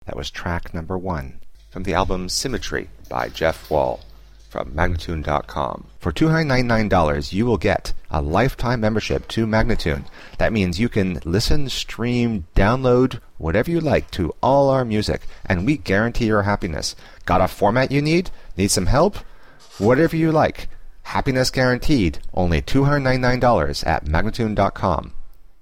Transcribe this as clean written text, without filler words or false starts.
That was track number 1 from the album Symmetry by Jeff Wall from Magnatune.com. For $299, you will get a lifetime membership to Magnatune. That means you can listen, stream, download, whatever you like to all our music, and we guarantee your happiness. Got a format you need? Need some help? Whatever you like. Happiness guaranteed. Only $299 at Magnatune.com.